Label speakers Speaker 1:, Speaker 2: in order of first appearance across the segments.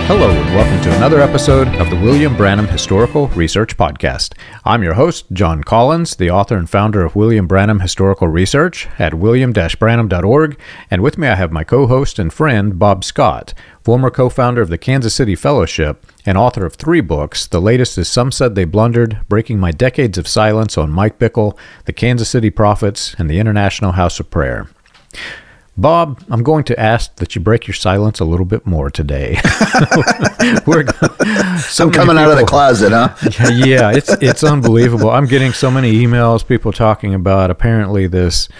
Speaker 1: Hello and welcome to another episode of the William Branham Historical Research Podcast. I'm your host, John Collins, the author and founder of William Branham Historical Research at william-branham.org, and with me I have my co-host and friend, Bob Scott, former co-founder of the Kansas City Fellowship and author of 3 books. The latest is Some Said They Blundered, Breaking My Decades of Silence on Mike Bickle, the Kansas City Prophets, and the International House of Prayer. Bob, I'm going to ask that you break your silence a little bit more today.
Speaker 2: I'm coming out of the closet, huh?
Speaker 1: Yeah, it's unbelievable. I'm getting so many emails, people talking about apparently this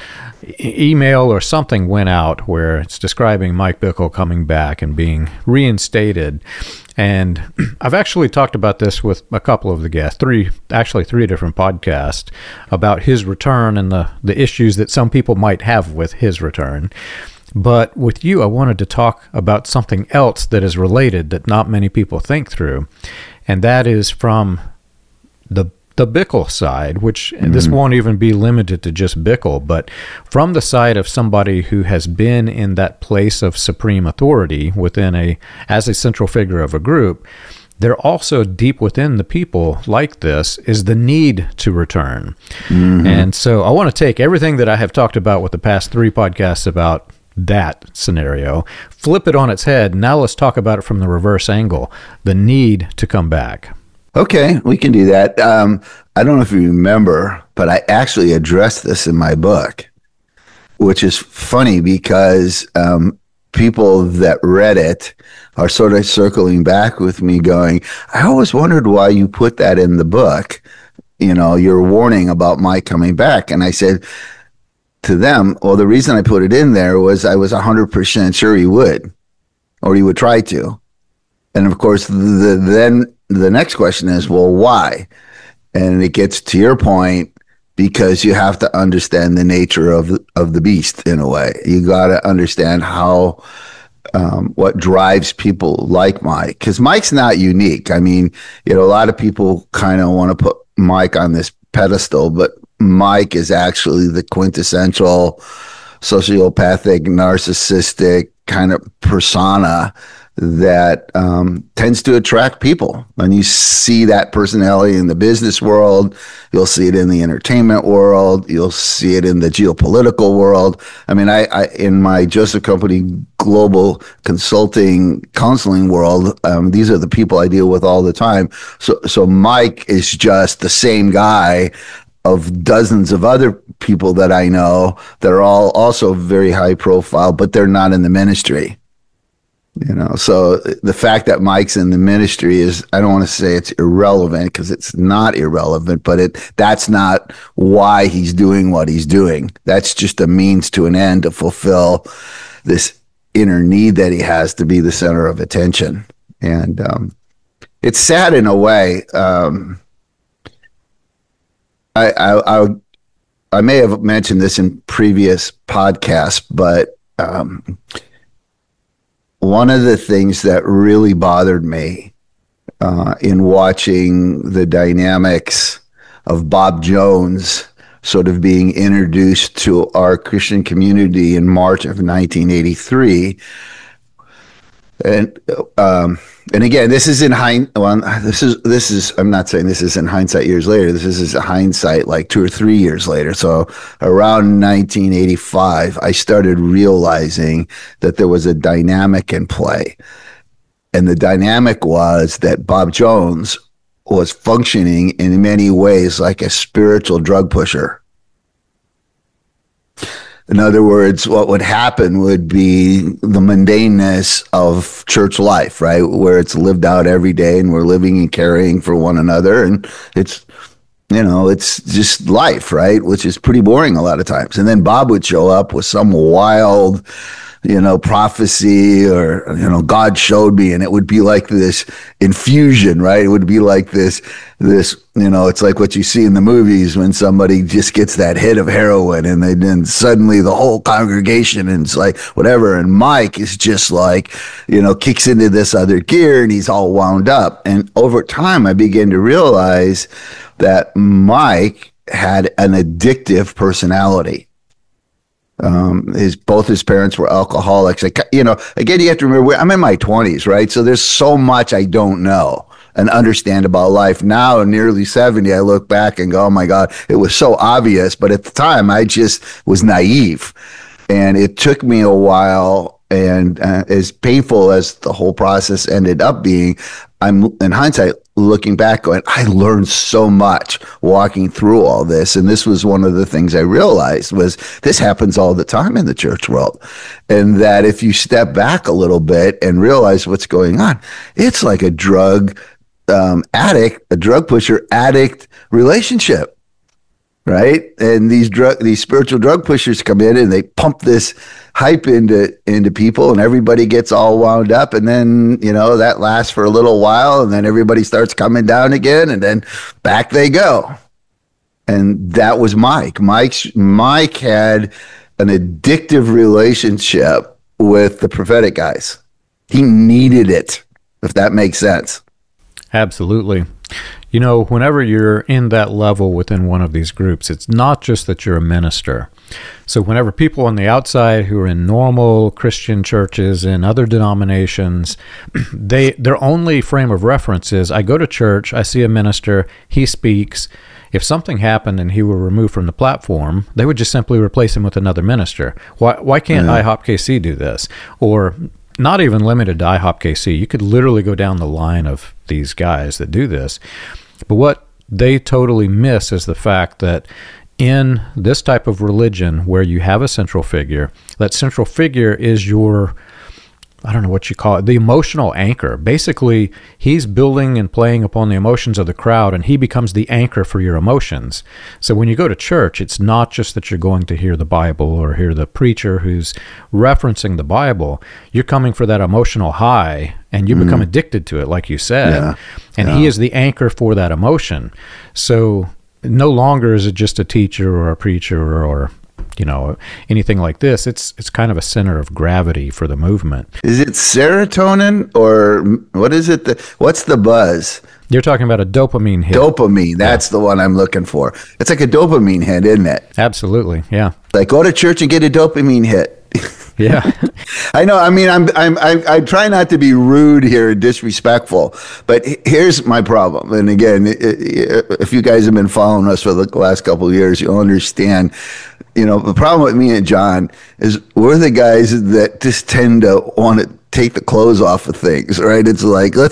Speaker 1: email or something went out where it's describing Mike Bickle coming back and being reinstated. And I've actually talked about this with a couple of the guests, three different podcasts about his return and the issues that some people might have with his return. But with you, I wanted to talk about something else that is related that not many people think through. And that is from the Bickle side, which this won't even be limited to just Bickle, but from the side of somebody who has been in that place of supreme authority as a central figure of a group, they're also deep within the people like this is the need to return. Mm-hmm. And so I want to take everything that I have talked about with the past 3 podcasts about that scenario, flip it on its head. Now let's talk about it from the reverse angle, the need to come back.
Speaker 2: Okay, we can do that. I don't know if you remember, but I actually addressed this in my book, which is funny because people that read it are sort of circling back with me going, I always wondered why you put that in the book, your warning about Mike coming back. And I said to them, well, the reason I put it in there was I was 100% sure he would, or he would try to. And of course, then the next question is, well, why? And it gets to your point, because you have to understand the nature of the beast in a way. You got to understand how, what drives people like Mike. Because Mike's not unique. I mean, a lot of people kind of want to put Mike on this pedestal, but Mike is actually the quintessential sociopathic, narcissistic kind of persona that tends to attract people. And you see that personality in the business world. You'll see it in the entertainment world. You'll see it in the geopolitical world. I mean, I in my Joseph Company global consulting counseling world, these are the people I deal with all the time. So Mike is just the same guy of dozens of other people that I know that are all also very high profile, but they're not in the ministry. So the fact that Mike's in the ministry is, I don't want to say it's irrelevant because it's not irrelevant, but that's not why he's doing what he's doing. That's just a means to an end to fulfill this inner need that he has to be the center of attention. And it's sad in a way. I may have mentioned this in previous podcasts, but one of the things that really bothered me in watching the dynamics of Bob Jones sort of being introduced to our Christian community in March of 1983, and again, this is in this is I'm not saying this is in hindsight years later. This is hindsight like 2 or 3 years later. So around 1985, I started realizing that there was a dynamic in play. And the dynamic was that Bob Jones was functioning in many ways like a spiritual drug pusher. In other words, what would happen would be the mundaneness of church life, right? Where it's lived out every day and we're living and caring for one another. And it's just life, right? Which is pretty boring a lot of times. And then Bob would show up with some wild, prophecy or, God showed me, and it would be like this infusion, right? It would be like this, it's like what you see in the movies when somebody just gets that hit of heroin and then suddenly the whole congregation and it's like whatever. And Mike is just like, kicks into this other gear and he's all wound up. And over time, I began to realize that Mike had an addictive personality. Both his parents were alcoholics. Again, you have to remember, I'm in my 20s, right? So there's so much I don't know and understand about life. Now, nearly 70, I look back and go, oh my God, it was so obvious. But at the time, I just was naive. And it took me a while. And as painful as the whole process ended up being, I'm in hindsight looking back going, I learned so much walking through all this. And this was one of the things I realized was this happens all the time in the church world. And that if you step back a little bit and realize what's going on, it's like a drug drug pusher addict relationship. Right. And these spiritual drug pushers come in and they pump this hype into people and everybody gets all wound up. And then, that lasts for a little while and then everybody starts coming down again and then back they go. And that was Mike. Mike had an addictive relationship with the prophetic guys. He needed it, if that makes sense.
Speaker 1: Absolutely. Whenever you're in that level within one of these groups, it's not just that you're a minister. So whenever people on the outside who are in normal Christian churches and other denominations, their only frame of reference is, I go to church, I see a minister, he speaks. If something happened and he were removed from the platform, they would just simply replace him with another minister. Why can't IHOP KC do this? Or not even limited to IHOP KC. You could literally go down the line of these guys that do this. But what they totally miss is the fact that in this type of religion where you have a central figure, that central figure is your, I don't know what you call it, the emotional anchor. Basically, he's building and playing upon the emotions of the crowd, and he becomes the anchor for your emotions. So when you go to church, it's not just that you're going to hear the Bible or hear the preacher who's referencing the Bible. You're coming for that emotional high, and you become addicted to it, like you said. Yeah. He is the anchor for that emotion. So no longer is it just a teacher or a preacher or anything like this. It's kind of a center of gravity for the movement.
Speaker 2: Is it serotonin or what is it? What's the buzz?
Speaker 1: You're talking about a dopamine hit.
Speaker 2: Dopamine. That's the one I'm looking for. It's like a dopamine hit, isn't it?
Speaker 1: Absolutely. Yeah.
Speaker 2: Like go to church and get a dopamine hit.
Speaker 1: Yeah.
Speaker 2: I know. I mean, I try not to be rude here, disrespectful, but here's my problem. And again, if you guys have been following us for the last couple of years, you'll understand. The problem with me and John is we're the guys that just tend to want to take the clothes off of things, right? It's like, let's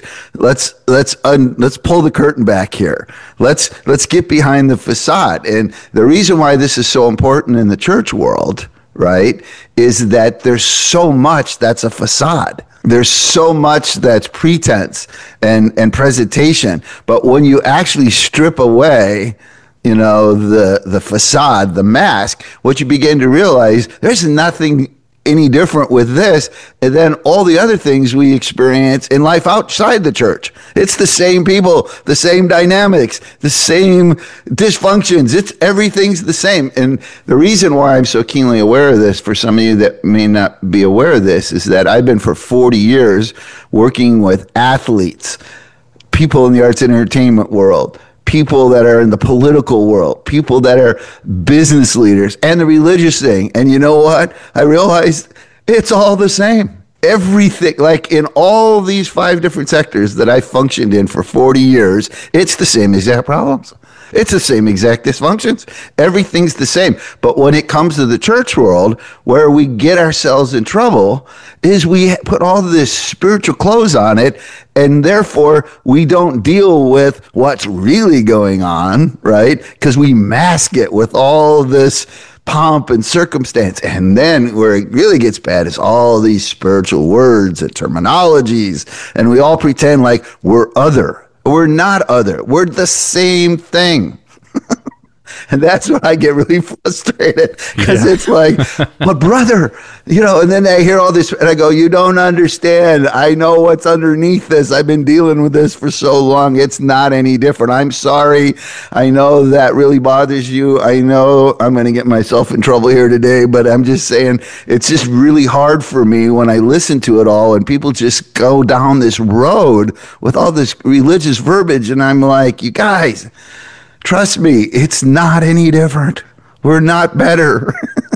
Speaker 2: pull the curtain back here. Let's get behind the facade. And the reason why this is so important in the church world, right, is that there's so much that's a facade. There's so much that's pretense and presentation. But when you actually strip away the facade, the mask, what you begin to realize, there's nothing any different with this and then all the other things we experience in life outside the church. It's the same people, the same dynamics, the same dysfunctions. Everything's the same. And the reason why I'm so keenly aware of this, for some of you that may not be aware of this, is that I've been for 40 years working with athletes, people in the arts and entertainment world, people that are in the political world, people that are business leaders, and the religious thing. And you know what? I realized it's all the same. Everything, like in all these 5 different sectors that I functioned in for 40 years, it's the same exact problems. It's the same exact dysfunctions. Everything's the same. But when it comes to the church world, where we get ourselves in trouble is we put all this spiritual clothes on it, and therefore we don't deal with what's really going on, right? Because we mask it with all this pomp and circumstance. And then where it really gets bad is all these spiritual words and terminologies, and we all pretend like we're other. We're not other. We're the same thing. And that's when I get really frustrated because it's like, my brother, and then I hear all this and I go, you don't understand. I know what's underneath this. I've been dealing with this for so long. It's not any different. I'm sorry. I know that really bothers you. I know I'm going to get myself in trouble here today, but I'm just saying it's just really hard for me when I listen to it all and people just go down this road with all this religious verbiage. And I'm like, you guys, trust me, it's not any different. We're not better.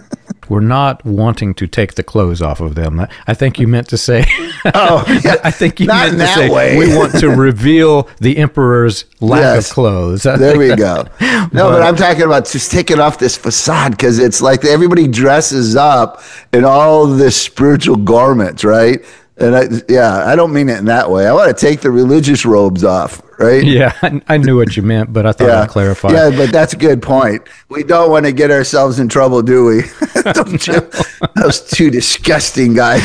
Speaker 1: we're not wanting to take the clothes off of them. I think you meant to say.
Speaker 2: Oh, yeah.
Speaker 1: I think you
Speaker 2: Not
Speaker 1: meant
Speaker 2: in
Speaker 1: to
Speaker 2: that
Speaker 1: say
Speaker 2: way.
Speaker 1: we want to reveal the emperor's lack
Speaker 2: Yes.
Speaker 1: of clothes.
Speaker 2: There we go. No, but I'm talking about just taking off this facade, because it's like everybody dresses up in all this spiritual garments, right? And I don't mean it in that way. I want to take the religious robes off, right?
Speaker 1: Yeah, I knew what you meant, but I thought I'd clarify.
Speaker 2: Yeah, but that's a good point. We don't want to get ourselves in trouble, do we? Don't you? Those two disgusting guys.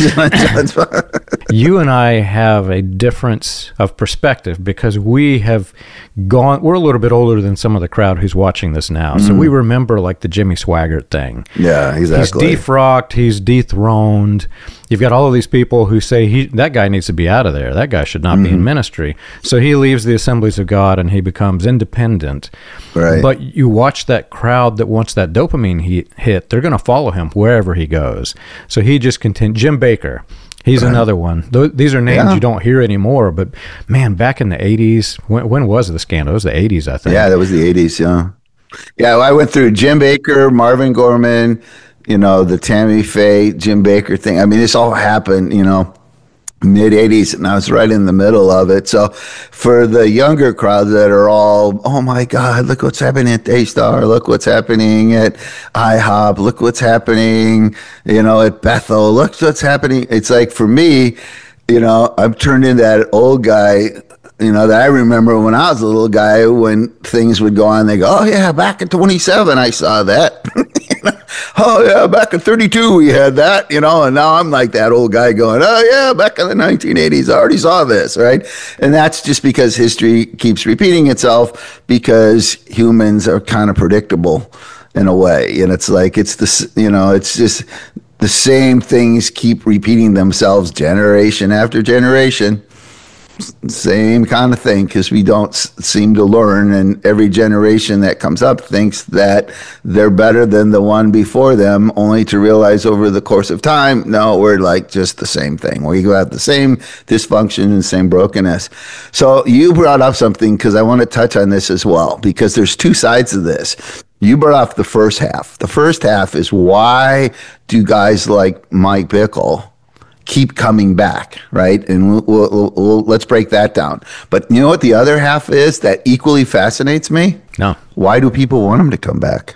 Speaker 1: You and I have a difference of perspective because we have gone, we're a little bit older than some of the crowd who's watching this now. So we remember like the Jimmy Swaggart thing.
Speaker 2: Yeah, exactly.
Speaker 1: He's defrocked, he's dethroned. You've got all of these people who say that guy needs to be out of there. That guy should not be in ministry. So he leaves the Assemblies of God and he becomes independent.
Speaker 2: Right.
Speaker 1: But you watch that crowd that wants that dopamine hit, they're going to follow him wherever he goes. So he just continues. Jim Bakker, he's another one. These are names you don't hear anymore. But man, back in the 80s, when was the scandal? It was the 80s, I think.
Speaker 2: Yeah, that was the 80s, yeah. Yeah, well, I went through Jim Bakker, Marvin Gorman, the Tammy Faye, Jim Bakker thing. I mean, this all happened, mid 80s, and I was right in the middle of it. So for the younger crowd that are all, oh my God, look what's happening at Daystar, look what's happening at IHOP, look what's happening, at Bethel, look what's happening. It's like, for me, I've turned into that old guy, that I remember when I was a little guy, when things would go on, they go, oh yeah, back in 27, I saw that. Oh yeah, back in 32 we had that, and now I'm like that old guy going, oh yeah, back in the 1980s, I already saw this, right? And that's just because history keeps repeating itself, because humans are kind of predictable in a way. And it's like, it's this, it's just the same things keep repeating themselves generation after generation. Same kind of thing, because we don't seem to learn, and every generation that comes up thinks that they're better than the one before them, only to realize over the course of time, no, we're like just the same thing. We have the same dysfunction and same brokenness. So you brought up something, because I want to touch on this as well, because there's two sides of this. You brought up the first half. The first half is, why do guys like Mike Bickle keep coming back, right? And we'll let's break that down. But you know what the other half is that equally fascinates me?
Speaker 1: No.
Speaker 2: Why do people want him to come back?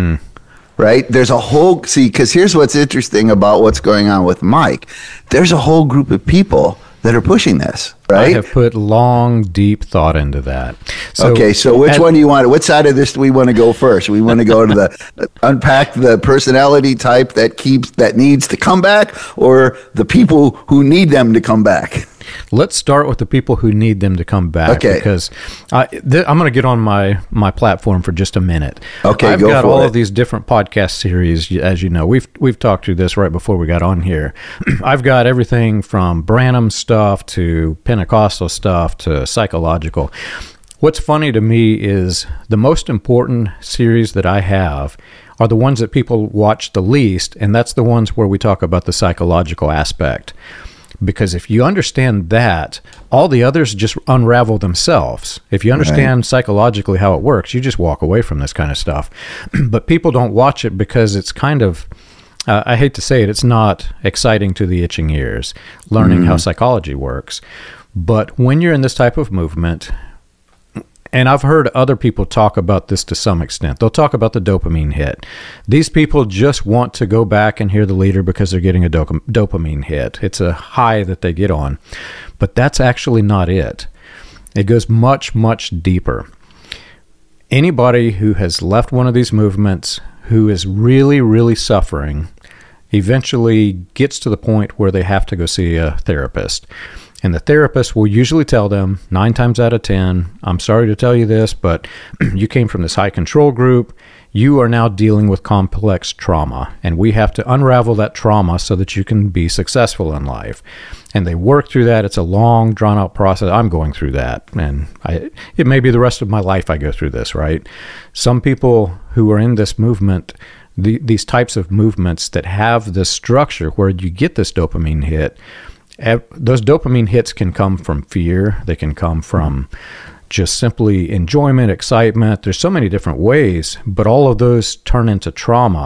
Speaker 2: Right? There's a whole, because here's what's interesting about what's going on with Mike. There's a whole group of people that are pushing this, right?
Speaker 1: I have put long, deep thought into that.
Speaker 2: So which one do you want? What side of this do we want to go first? We want to go to the unpack the personality type that needs to come back, or the people who need them to come back?
Speaker 1: Let's start with the people who need them to come back.
Speaker 2: Okay.
Speaker 1: Because I'm going to get on my platform for just a minute.
Speaker 2: Okay,
Speaker 1: I've
Speaker 2: go
Speaker 1: got
Speaker 2: for
Speaker 1: all
Speaker 2: it.
Speaker 1: of these different podcast series, as you know. We've talked through this right before we got on here. I've got everything from Branham stuff to Pentecostal stuff to psychological. What's funny to me is the most important series that I have are the ones that people watch the least, and that's the ones where we talk about the psychological aspect. Because if you understand that, all the others just unravel themselves. If you understand psychologically how it works, you just walk away from this kind of stuff. But people don't watch it because it's kind of, I hate to say it, it's not exciting to the itching ears, learning how psychology works. But when you're in this type of movement, and I've heard other people talk about this to some extent. They'll talk about the dopamine hit. These people just want to go back and hear the leader because they're getting a dopamine hit. It's a high that they get on. But that's actually not it. It goes much, much deeper. Anybody who has left one of these movements, who is really, really suffering, eventually gets to the point where they have to go see a therapist. And the therapist will usually tell them 9 times out of 10, I'm sorry to tell you this, but you came from this high control group. You are now dealing with complex trauma, and we have to unravel that trauma so that you can be successful in life. And they work through that. It's a long, drawn-out process. I'm going through that, and it may be the rest of my life I go through this, right? Some people who are in this movement, these types of movements that have this structure where you get this dopamine hit, those dopamine hits can come from fear. They can come from just simply enjoyment, excitement. There's so many different ways, but all of those turn into trauma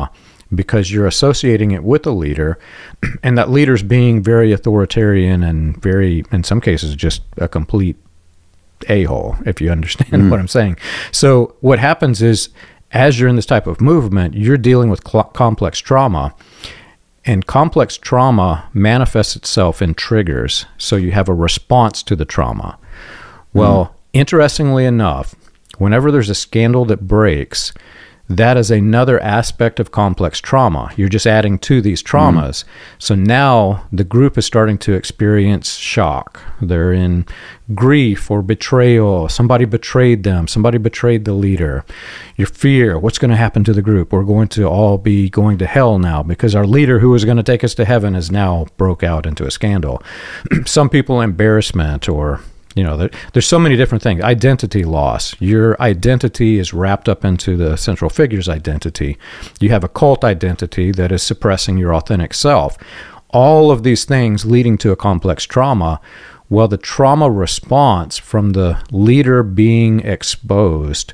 Speaker 1: because you're associating it with a leader, and that leader's being very authoritarian and very, in some cases, just a complete a-hole, if you understand what I'm saying. So what happens is, as you're in this type of movement, you're dealing with complex trauma, and complex trauma manifests itself in triggers. So you have a response to the trauma. Well, interestingly enough, whenever there's a scandal that breaks, that is another aspect of complex trauma. You're just adding to these traumas. So now the group is starting to experience shock. They're in grief or betrayal. Somebody betrayed them. Somebody betrayed the leader. Your fear, what's going to happen to the group? We're going to all be going to hell now because our leader who was going to take us to heaven has now broke out into a scandal. Some people, embarrassment, or there's so many different things. Identity loss. Your identity is wrapped up into the central figure's identity. You have a cult identity that is suppressing your authentic self. All of these things leading to a complex trauma. Well, the trauma response from the leader being exposed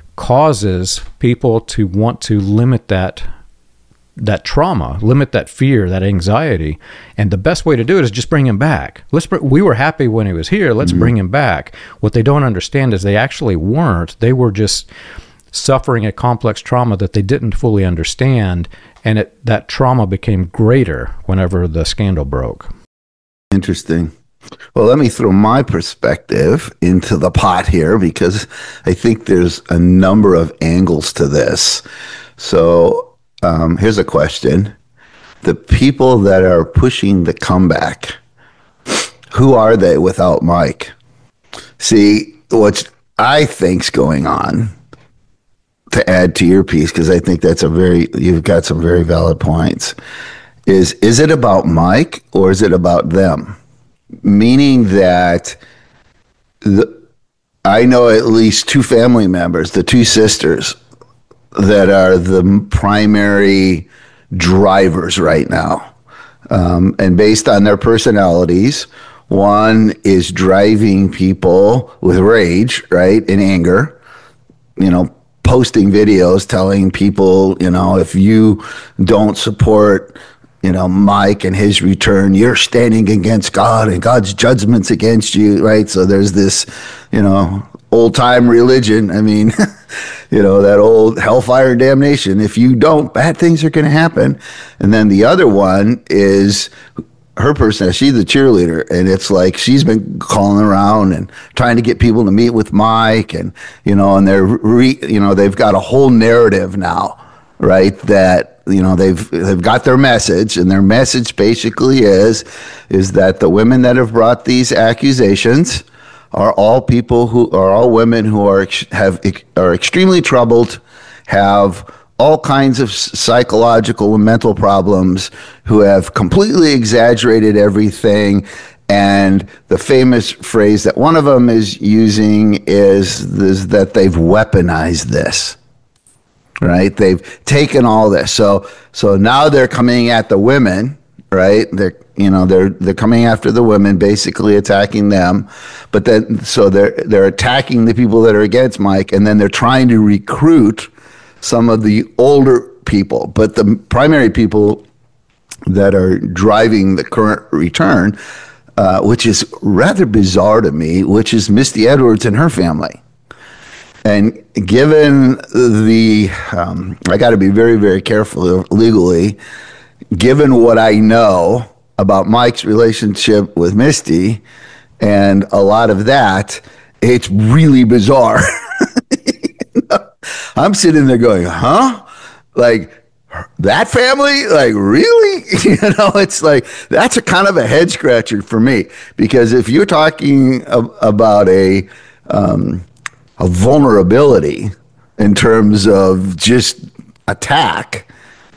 Speaker 1: causes people to want to limit that trauma, limit that fear, that anxiety. And the best way to do it is just bring him back. We were happy when he was here. Let's bring him back. What they don't understand is they actually weren't. They were just suffering a complex trauma that they didn't fully understand. And that trauma became greater whenever the scandal broke.
Speaker 2: Interesting. Well, let me throw my perspective into the pot here, because I think there's a number of angles to this. So, here's a question. The people that are pushing the comeback, who are they without Mike? See, what I think's going on, to add to your piece, because I think you've got some very valid points, is it about Mike or is it about them? Meaning that I know at least two family members, the two sisters, that are the primary drivers right now. And based on their personalities, one is driving people with rage, right, and anger, posting videos telling people, if you don't support, Mike and his return, you're standing against God and God's judgments against you, right? So there's this, old time religion. I mean, that old hellfire and damnation. If you don't, bad things are going to happen. And then the other one is her person. She's the cheerleader, and it's like she's been calling around and trying to get people to meet with Mike, and and they've got a whole narrative now, right? That they've got their message, and their message basically is that the women that have brought these accusations are all women who are extremely troubled, have all kinds of psychological and mental problems, who have completely exaggerated everything. And the famous phrase that one of them is using is that they've weaponized this, right? They've taken all this. So now they're coming at the women, right? They're coming after the women, basically attacking them. But then, so they're attacking the people that are against Mike, and then they're trying to recruit some of the older people. But the primary people that are driving the current return, which is rather bizarre to me, which is Misty Edwards and her family. And given I got to be very, very careful legally, given what I know about Mike's relationship with Misty and a lot of that, it's really bizarre. I'm sitting there going, huh? Like, that family? Like, really? It's like, that's a kind of a head scratcher for me, because if you're talking about a vulnerability in terms of just attack,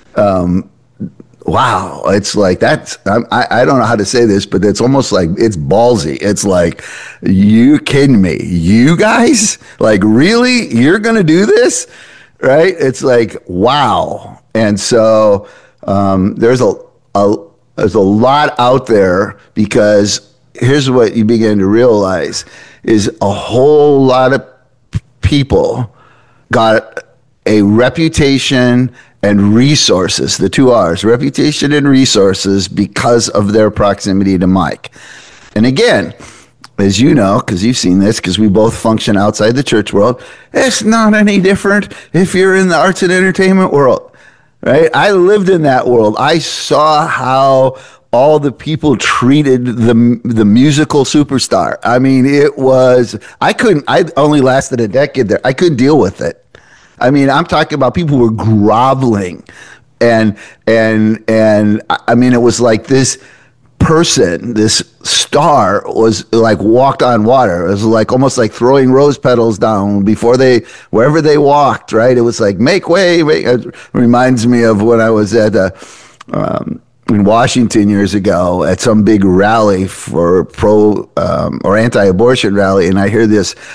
Speaker 2: wow, it's like I don't know how to say this, but it's almost like it's ballsy. It's like, you kidding me? You guys? Like, really? You're going to do this? Right? It's like, wow. And so there's a lot out there, because here's what you begin to realize is a whole lot of people got a reputation and resources, the two R's, reputation and resources, because of their proximity to Mike. And again, as you know, because you've seen this, because we both function outside the church world, it's not any different if you're in the arts and entertainment world, right? I lived in that world. I saw how all the people treated the musical superstar. I mean, it was, I only lasted a decade there. I couldn't deal with it. I mean, I'm talking about people who were groveling, and I mean, it was like this person, this star, was like walked on water. It was like almost like throwing rose petals down wherever they walked, right? It was like, make way. It reminds me of when I was at in Washington years ago at some big rally for pro or anti-abortion rally, and I hear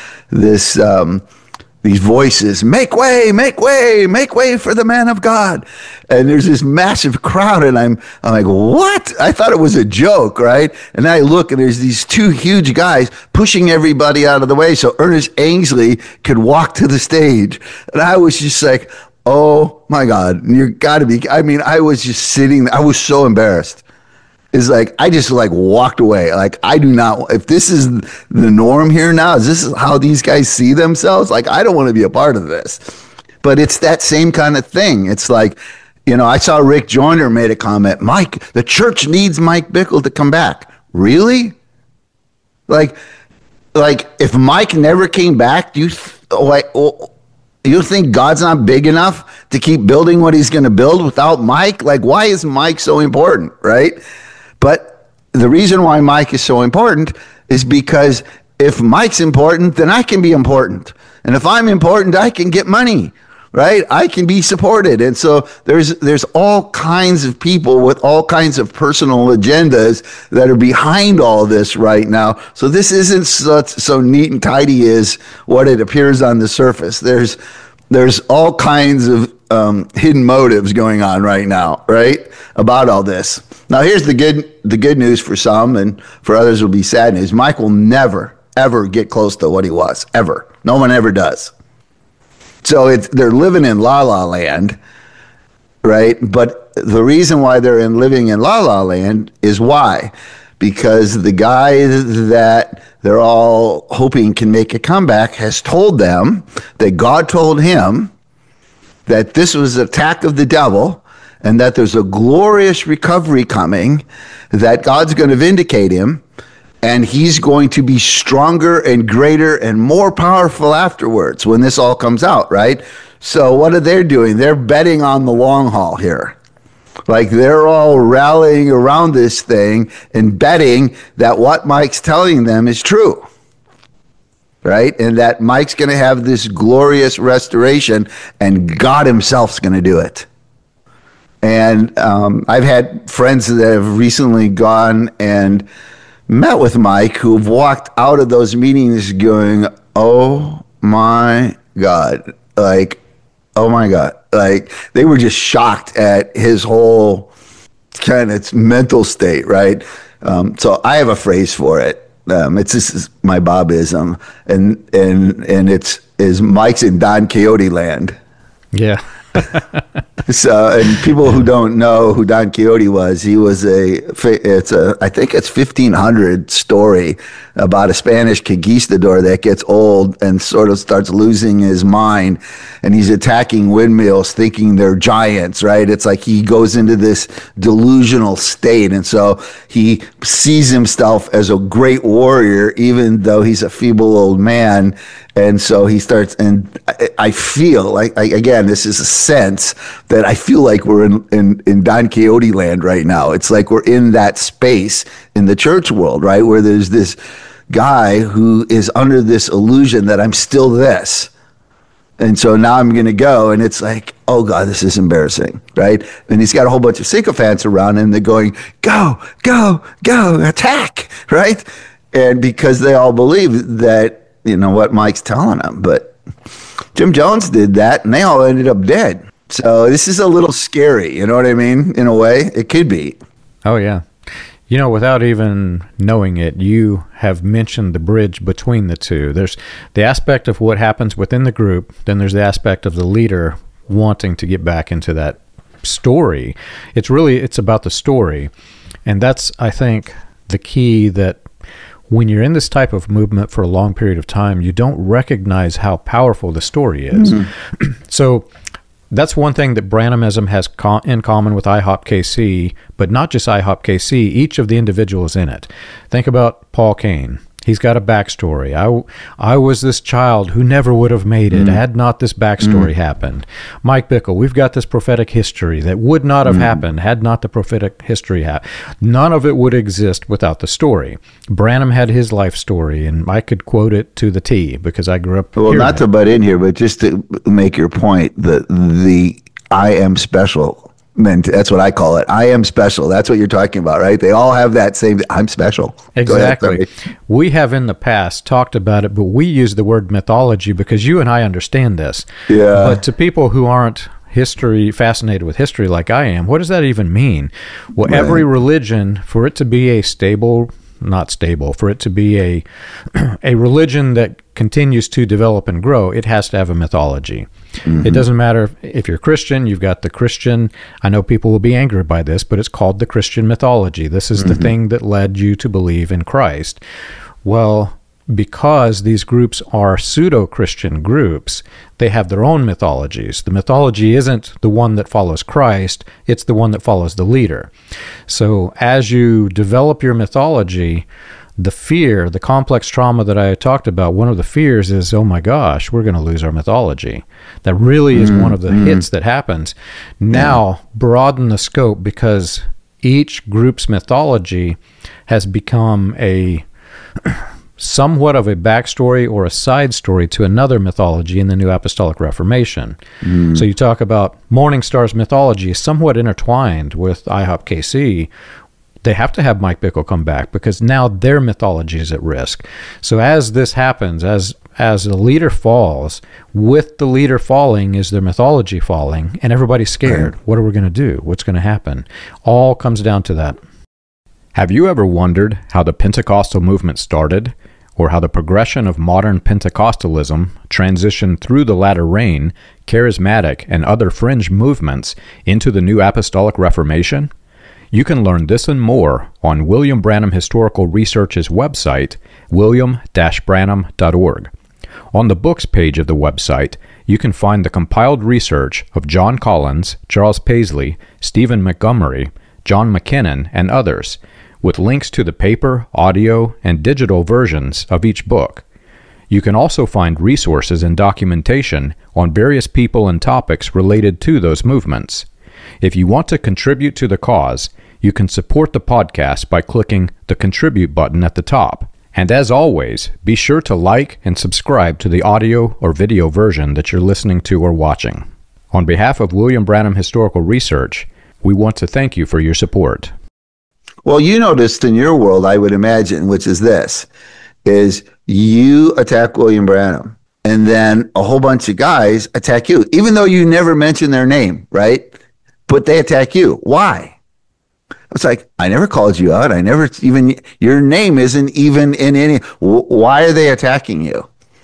Speaker 2: these voices, make way, make way, make way for the man of God. And there's this massive crowd, and I'm like, what? I thought it was a joke, right? And I look, and there's these two huge guys pushing everybody out of the way so Ernest Angley could walk to the stage. And I was just like, oh my God, you gotta be, I mean, I was just sitting, I was so embarrassed. It's like, I just like walked away. Like, I do not, if this is the norm here now, is this how these guys see themselves? Like, I don't want to be a part of this. But it's that same kind of thing. It's like, you know, I saw Rick Joyner made a comment, Mike, the church needs Mike Bickle to come back. Really? Like if Mike never came back, do you think God's not big enough to keep building what he's going to build without Mike? Like, why is Mike so important, right? But the reason why Mike is so important is because if Mike's important, then I can be important. And if I'm important, I can get money, right? I can be supported. And so there's all kinds of people with all kinds of personal agendas that are behind all this right now. So this isn't so neat and tidy as what it appears on the surface. There's all kinds of hidden motives going on right now, right? About all this. Now, here's the good news for some, and for others will be sad news. Mike will never, ever get close to what he was, ever. No one ever does. So they're living in La La Land, right? But the reason why they're living in La La Land is why? Because the guy that they're all hoping can make a comeback has told them that God told him that this was an attack of the devil and that there's a glorious recovery coming, that God's going to vindicate him, and he's going to be stronger and greater and more powerful afterwards when this all comes out, right? So what are they doing? They're betting on the long haul here. Like, they're all rallying around this thing and betting that what Mike's telling them is true, right? And that Mike's going to have this glorious restoration and God himself's going to do it. And I've had friends that have recently gone and met with Mike who've walked out of those meetings going, oh my God, like, oh my God. Like, they were just shocked at his whole kind of mental state, right? So I have a phrase for it. It's just my Bobism, and it's Mike's in Don Quixote land.
Speaker 1: Yeah.
Speaker 2: So, and people who don't know who Don Quixote was, he was I think it's 1500 story about a Spanish conquistador that gets old and sort of starts losing his mind, and he's attacking windmills thinking they're giants, right? It's like he goes into this delusional state, and so he sees himself as a great warrior even though he's a feeble old man. And so he starts, and I feel like, again, this is a sense that I feel like we're in Don Quixote land right now. It's like we're in that space in the church world, right? Where there's this guy who is under this illusion that I'm still this. And so now I'm going to go, and it's like, oh God, this is embarrassing, right? And he's got a whole bunch of sycophants around him. They're going, go, go, go, attack, right? And because they all believe that, you know, what Mike's telling them. But Jim Jones did that, and they all ended up dead. So this is a little scary, you know what I mean? In a way, it could be.
Speaker 1: Oh, yeah. You know, without even knowing it, you have mentioned the bridge between the two. There's the aspect of what happens within the group, then there's the aspect of the leader wanting to get back into that story. It's about the story. And that's, I think, the key, that when you're in this type of movement for a long period of time, you don't recognize how powerful the story is. Mm-hmm. So that's one thing that Branhamism has in common with IHOP KC, but not just IHOP KC, each of the individuals in it. Think about Paul Cain. He's got a backstory. I was this child who never would have made it had not this backstory happened. Mike Bickle, we've got this prophetic history that would not have happened had not the prophetic history happened. None of it would exist without the story. Branham had his life story, and I could quote it to the T because I grew up.
Speaker 2: Well, not to butt in here, but just to make your point, the I am special. That's what I call it. I am special. That's what you're talking about, right? They all have that same, I'm special.
Speaker 1: Exactly. We have in the past talked about it, but we use the word mythology because you and I understand this.
Speaker 2: Yeah.
Speaker 1: But to people who aren't fascinated with history like I am, what does that even mean? Well, right. Every religion, for it to be for it to be a religion that continues to develop and grow, it has to have a mythology. Mm-hmm. It doesn't matter if you're Christian, you've got the Christian, I know people will be angry by this, but it's called the Christian mythology. This is the thing that led you to believe in Christ. Well, because these groups are pseudo-Christian groups, they have their own mythologies. The mythology isn't the one that follows Christ, it's the one that follows the leader. So as you develop your mythology, the fear, the complex trauma that I talked about, one of the fears is, oh my gosh, we're going to lose our mythology. That really is one of the hits that happens. Now, broaden the scope, because each group's mythology has become a somewhat of a backstory or a side story to another mythology in the New Apostolic Reformation. So you talk about Morning Star's mythology is somewhat intertwined with IHOP KC. They have to have Mike Bickle come back because now their mythology is at risk. So as this happens, as the leader falls, with the leader falling is their mythology falling, and everybody's scared. Right. What are we going to do? What's going to happen? All comes down to that. Have you ever wondered how the Pentecostal movement started, or how the progression of modern Pentecostalism transitioned through the latter rain, charismatic, and other fringe movements into the New Apostolic Reformation? You can learn this and more on William Branham Historical Research's website, william-branham.org. On the books page of the website, you can find the compiled research of John Collins, Charles Paisley, Stephen Montgomery, John McKinnon, and others, with links to the paper, audio, and digital versions of each book. You can also find resources and documentation on various people and topics related to those movements. If you want to contribute to the cause, you can support the podcast by clicking the Contribute button at the top. And as always, be sure to like and subscribe to the audio or video version that you're listening to or watching. On behalf of William Branham Historical Research, we want to thank you for your support.
Speaker 2: Well, you noticed in your world, I would imagine, which is this, is you attack William Branham, and then a whole bunch of guys attack you, even though you never mention their name, right? But they attack you. Why? It's like, I never called you out. I never even, your name isn't even in any, why are they attacking you?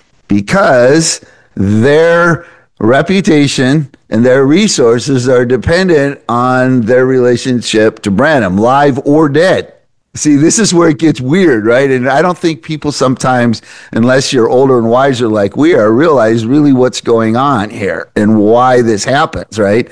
Speaker 2: Because their reputation and their resources are dependent on their relationship to Branham, live or dead. See, this is where it gets weird, right? And I don't think people sometimes, unless you're older and wiser like we are, realize really what's going on here and why this happens, right?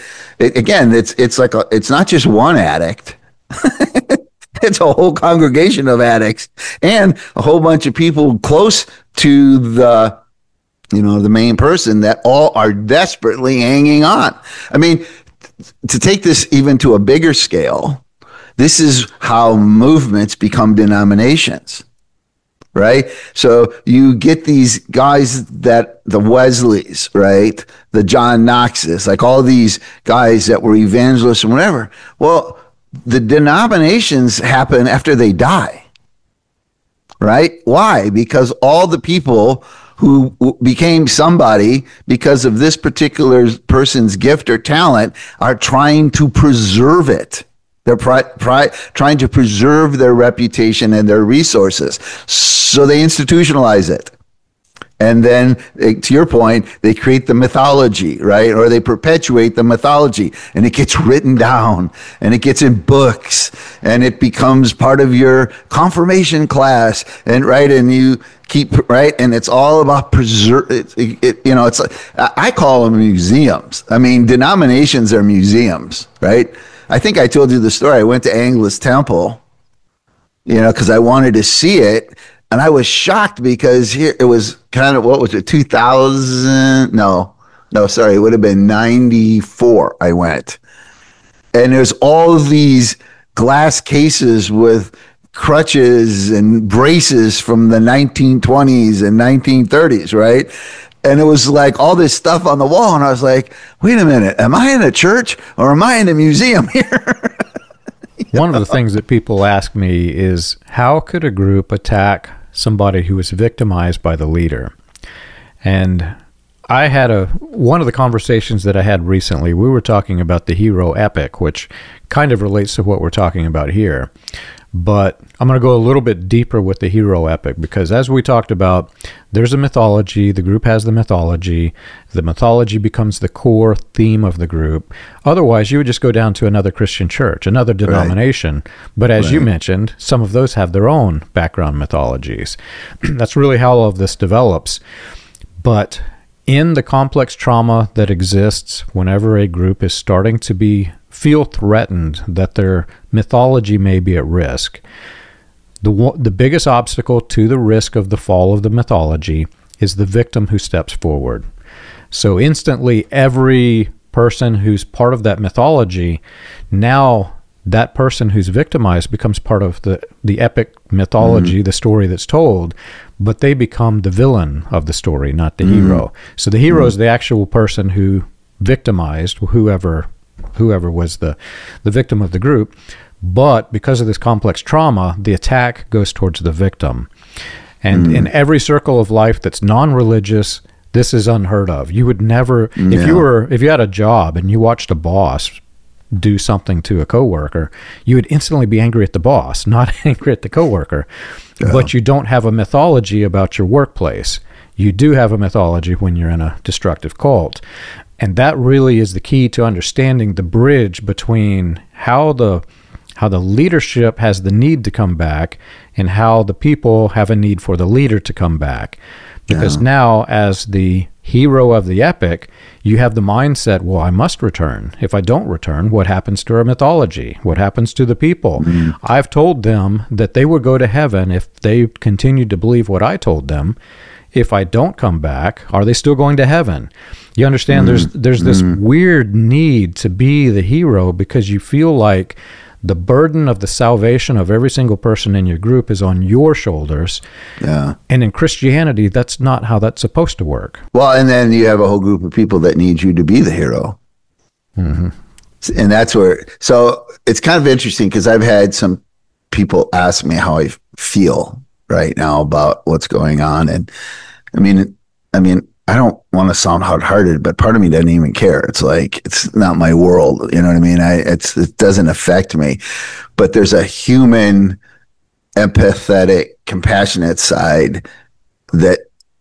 Speaker 2: It's not just one addict. It's a whole congregation of addicts and a whole bunch of people close to the main person that all are desperately hanging on. I mean, to take this even to a bigger scale, this is how movements become denominations, right? So you get these guys that the Wesleys, right? The John Knoxes, like all these guys that were evangelists and whatever. Well, the denominations happen after they die, right? Why? Because all the people who became somebody because of this particular person's gift or talent are trying to preserve it. They're trying to preserve their reputation and their resources. So they institutionalize it. And then, to your point, they create the mythology, right? Or they perpetuate the mythology, and it gets written down, and it gets in books, and it becomes part of your confirmation class, and right, and you keep right, and it's all about preserve. It's like, I call them museums. I mean, denominations are museums, right? I think I told you the story. I went to Angelus Temple, because I wanted to see it. And I was shocked because here it was kind of, what was it, 2000? No, sorry, it would have been 94 I went. And there's all of these glass cases with crutches and braces from the 1920s and 1930s, right? And it was like all this stuff on the wall. And I was like, wait a minute, am I in a church or am I in a museum here?
Speaker 1: One of the things that people ask me is, how could a group attack somebody who was victimized by the leader? And I had one of the conversations that I had recently, we were talking about the hero epic, which kind of relates to what we're talking about here. But I'm going to go a little bit deeper with the hero epic, because as we talked about, there's a mythology, the group has the mythology becomes the core theme of the group. Otherwise, you would just go down to another Christian church, another denomination. Right. But as you mentioned, some of those have their own background mythologies. That's really how all of this develops. But in the complex trauma that exists whenever a group is starting to feel threatened that their mythology may be at risk, the biggest obstacle to the risk of the fall of the mythology is the victim who steps forward. So instantly, every person who's part of that mythology, now that person who's victimized becomes part of the epic mythology, the story that's told, but they become the villain of the story, not the hero. So the hero is the actual person who victimized whoever was the victim of the group. But because of this complex trauma, the attack goes towards the victim. And in every circle of life that's non-religious, this is unheard of. You would never, if you had a job and you watched a boss do something to a coworker, you would instantly be angry at the boss, not angry at the coworker. But you don't have a mythology about your workplace. You do have a mythology when you're in a destructive cult. And that really is the key to understanding the bridge between how the leadership has the need to come back and how the people have a need for the leader to come back. Because now, as the hero of the epic, you have the mindset, well, I must return. If I don't return, what happens to our mythology? What happens to the people? I've told them that they would go to heaven if they continued to believe what I told them. If I don't come back, are they still going to heaven? You understand, there's this weird need to be the hero because you feel like the burden of the salvation of every single person in your group is on your shoulders. Yeah. And in Christianity, that's not how that's supposed to work.
Speaker 2: Well, and then you have a whole group of people that need you to be the hero. And that's where, so it's kind of interesting because I've had some people ask me how I feel right now about what's going on. And I mean, I don't want to sound hard-hearted, but part of me doesn't even care. It's like, it's not my world. You know what I mean? It doesn't affect me, but there's a human, empathetic, compassionate side that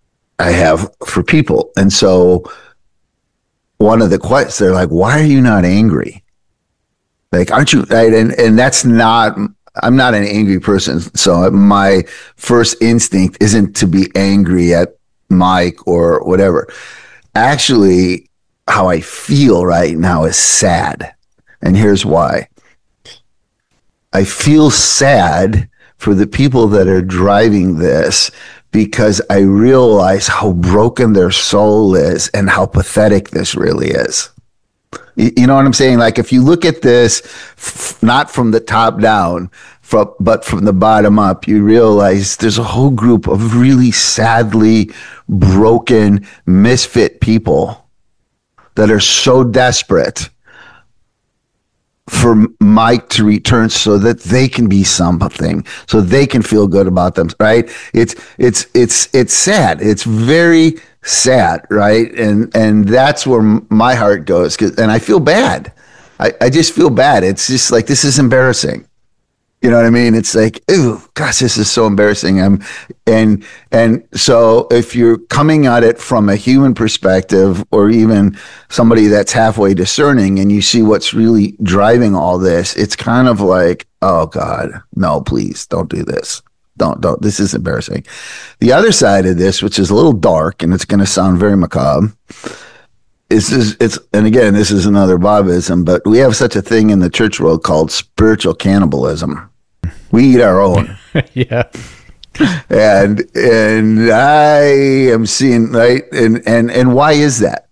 Speaker 2: I have for people. And so one of the questions, they're like, why are you not angry? Like, aren't you? Right? And that's not, I'm not an angry person. So my first instinct isn't to be angry at Mike or whatever. Actually, how I feel right now is sad. And here's why. I feel sad for the people that are driving this because I realize how broken their soul is and how pathetic this really is. You know what I'm saying? Like, if you look at this, not from the top down, but from the bottom up, you realize there's a whole group of really sadly broken, misfit people that are so desperate for Mike to return so that they can be something, so they can feel good about them, right? It's sad. It's very sad, right? And that's where my heart goes, and I feel bad. I just feel bad. It's just like, this is embarrassing. You know what I mean? It's like, ooh, gosh, this is so embarrassing. And so if you're coming at it from a human perspective, or even somebody that's halfway discerning, and you see what's really driving all this, it's kind of like, oh God, no, please don't do this. Don't. This is embarrassing. The other side of this, which is a little dark, and it's going to sound very macabre, and again, this is another Bobism, but we have such a thing in the church world called spiritual cannibalism. We eat our own.
Speaker 1: Yeah.
Speaker 2: And I am seeing, right? And why is that?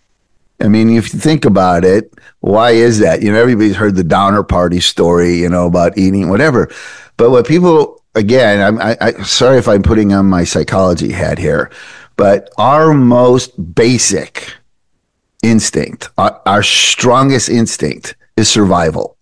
Speaker 2: I mean, if you think about it, why is that? You know, everybody's heard the Donner Party story, you know, about eating whatever. But what people, again, I'm sorry if I'm putting on my psychology hat here, but our most basic instinct, our strongest instinct is survival.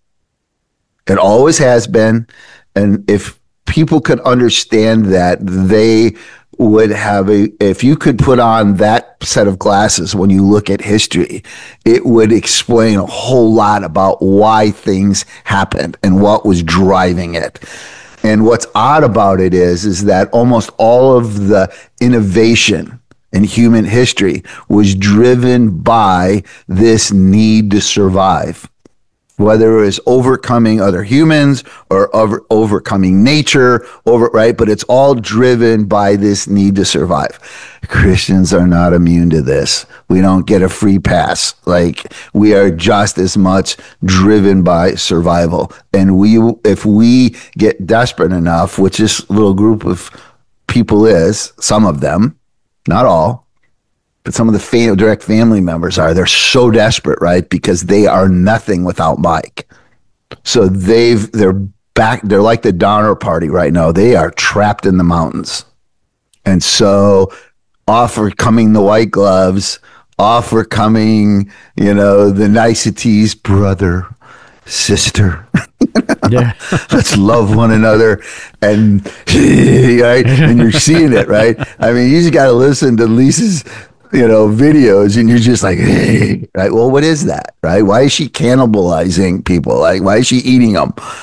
Speaker 2: It always has been. And if people could understand that, they would have if you could put on that set of glasses when you look at history, it would explain a whole lot about why things happened and what was driving it. And what's odd about it is that almost all of the innovation in human history was driven by this need to survive. Whether it was overcoming other humans or overcoming nature, right? But it's all driven by this need to survive. Christians are not immune to this. We don't get a free pass. Like, we are just as much driven by survival. And if we get desperate enough, which this little group of people is, some of them, not all, but some of the direct family members they're so desperate, right? Because they are nothing without Mike. So they're like the Donner Party right now. They are trapped in the mountains. And so off are coming the white gloves, off are coming, you know, the niceties, brother, sister.
Speaker 1: Yeah.
Speaker 2: Let's love one another. And right? And you're seeing it, right? I mean, you just got to listen to Lisa's, you know, videos, and you're just like, hey, right? Well, what is that, right? Why is she cannibalizing people? Like, why is she eating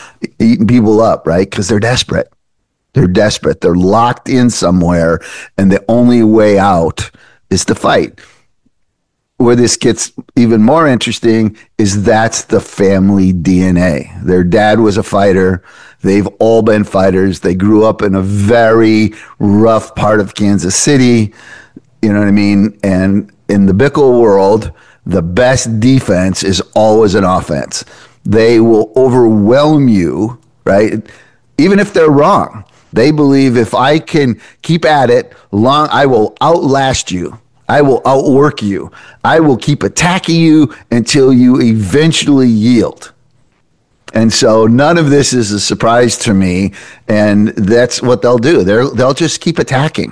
Speaker 2: people up, right? Because they're desperate. They're desperate. They're locked in somewhere, and the only way out is to fight. Where this gets even more interesting is that's the family DNA. Their dad was a fighter. They've all been fighters. They grew up in a very rough part of Kansas City. You know what I mean? And in the Bickle world, the best defense is always an offense. They will overwhelm you, right? Even if they're wrong. They believe if I can keep at it long, I will outlast you. I will outwork you. I will keep attacking you until you eventually yield. And so none of this is a surprise to me. And that's what they'll do. They'll just keep attacking.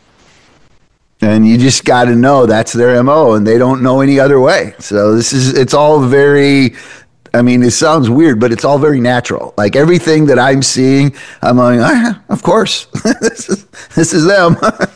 Speaker 2: And you just got to know that's their MO, and they don't know any other way. So it's all very, I mean, it sounds weird, but it's all very natural. Like, everything that I'm seeing, I'm like, of course, this is them.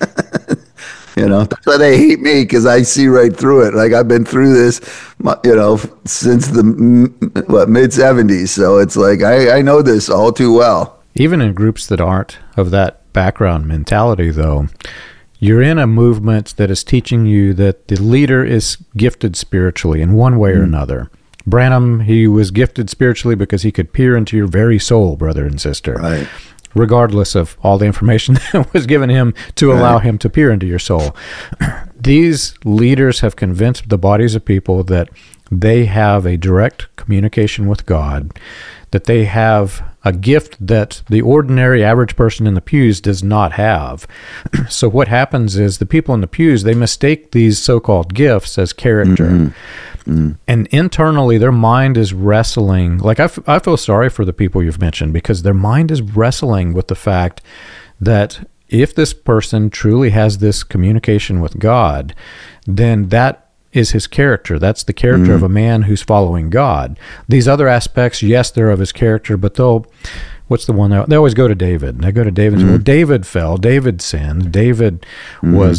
Speaker 2: You know, that's why they hate me, because I see right through it. Like, I've been through this, you know, since the mid-'70s. So it's like, I know this all too well.
Speaker 1: Even in groups that aren't of that background mentality, though, you're in a movement that is teaching you that the leader is gifted spiritually in one way or another. Branham, he was gifted spiritually because he could peer into your very soul, brother and sister.
Speaker 2: Right.
Speaker 1: Regardless of all the information that was given him to allow him to peer into your soul. These leaders have convinced the bodies of people that they have a direct communication with God, that they have a gift that the ordinary average person in the pews does not have. So what happens is the people in the pews, they mistake these so-called gifts as character. And internally, their mind is wrestling. Like, I feel sorry for the people you've mentioned, because their mind is wrestling with the fact that if this person truly has this communication with God, then that is his character. That's the character of a man who's following God. These other aspects, yes, they're of his character, but what's the one? They always go to David. They go to David and say, well, David fell, David sinned, David was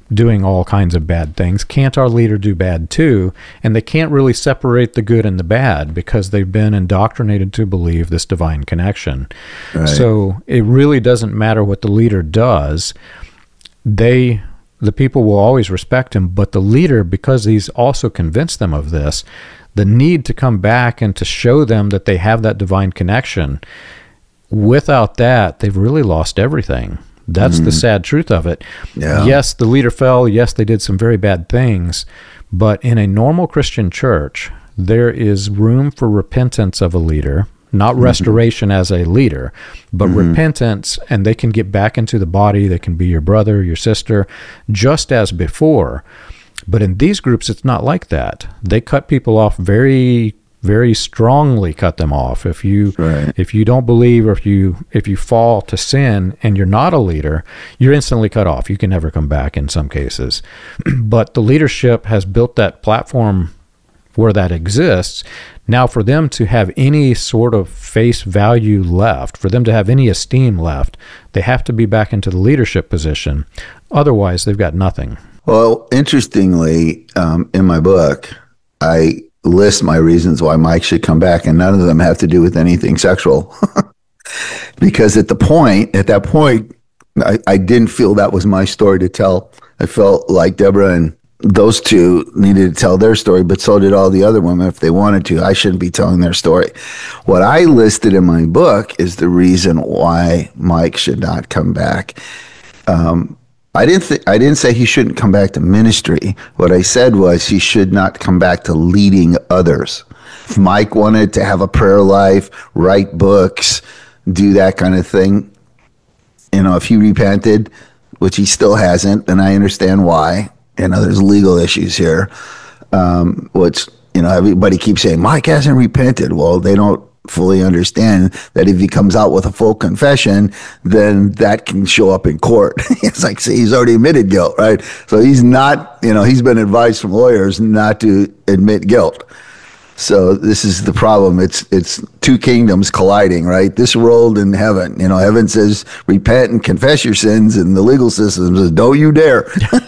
Speaker 1: doing all kinds of bad things. Can't our leader do bad too? And they can't really separate the good and the bad because they've been indoctrinated to believe this divine connection. Right. So it really doesn't matter what the leader does. The people will always respect him, but the leader, because he's also convinced them of this, the need to come back and to show them that they have that divine connection, without that, they've really lost everything. That's the sad truth of it. Yeah. Yes, the leader fell. Yes, they did some very bad things. But in a normal Christian church, there is room for repentance of a leader, not restoration as a leader, but repentance, and they can get back into the body. They can be your brother, your sister, just as before. But in these groups, it's not like that. They cut people off very, very strongly. Cut them off. If you don't believe, or if you fall to sin and you're not a leader, you're instantly cut off. You can never come back in some cases. But the leadership has built that platform where that exists. Now, for them to have any sort of face value left, for them to have any esteem left, they have to be back into the leadership position. Otherwise, they've got nothing.
Speaker 2: Well, interestingly, in my book, I list my reasons why Mike should come back, and none of them have to do with anything sexual. Because at that point, I didn't feel that was my story to tell. I felt like Deborah and those two needed to tell their story, but so did all the other women if they wanted to. I shouldn't be telling their story. What I listed in my book is the reason why Mike should not come back. I didn't say he shouldn't come back to ministry. What I said was he should not come back to leading others. If Mike wanted to have a prayer life, write books, do that kind of thing, if he repented, which he still hasn't, and I understand why. There's legal issues here, which, everybody keeps saying, Mike hasn't repented. Well, they don't fully understand that if he comes out with a full confession, then that can show up in court. It's like, see, he's already admitted guilt, right? So he's not, he's been advised from lawyers not to admit guilt. So this is the problem. It's two kingdoms colliding, right? This world and heaven. Heaven says repent and confess your sins, and the legal system says don't you dare.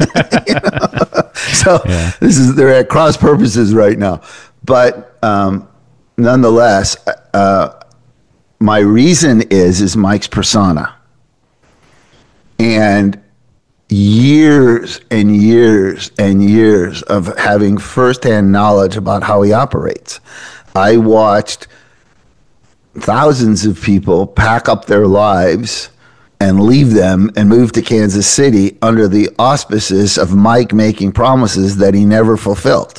Speaker 2: So they're at cross purposes right now. But nonetheless, my reason is Mike's persona. And years and years and years of having firsthand knowledge about how he operates. I watched thousands of people pack up their lives and leave them and move to Kansas City under the auspices of Mike making promises that he never fulfilled.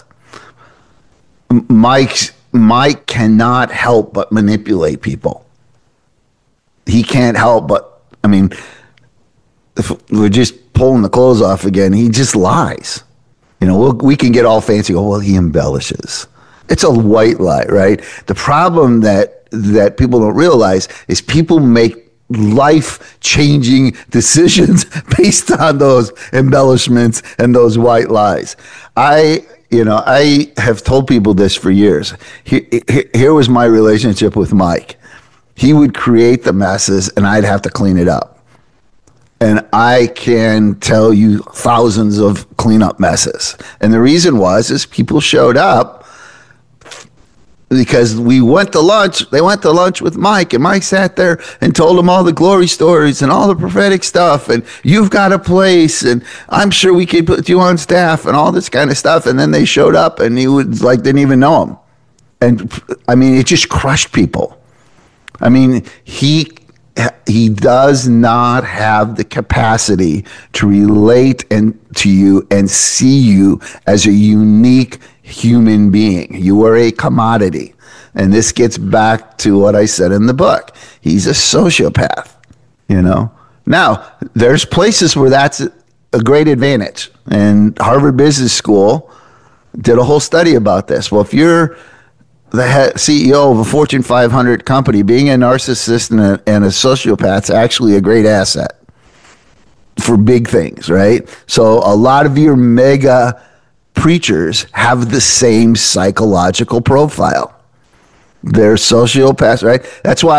Speaker 2: Mike cannot help but manipulate people. He can't help but, if we're just pulling the clothes off again, he just lies. We can get all fancy. Well, he embellishes. It's a white lie, right? The problem that people don't realize is people make life-changing decisions based on those embellishments and those white lies. I have told people this for years. Here was my relationship with Mike. He would create the messes and I'd have to clean it up. And I can tell you thousands of cleanup messes. And the reason is people showed up because we went to lunch. They went to lunch with Mike, and Mike sat there and told them all the glory stories and all the prophetic stuff. And you've got a place, and I'm sure we could put you on staff and all this kind of stuff. And then they showed up, and he was like, didn't even know him. And it just crushed people. He does not have the capacity to relate to you and see you as a unique human being. You are a commodity. And this gets back to what I said in the book. He's a sociopath, Now, there's places where that's a great advantage. And Harvard Business School did a whole study about this. Well, if you're the CEO of a Fortune 500 company, being a narcissist and a sociopath is actually a great asset for big things, right? So a lot of your mega preachers have the same psychological profile. They're sociopaths, right? That's why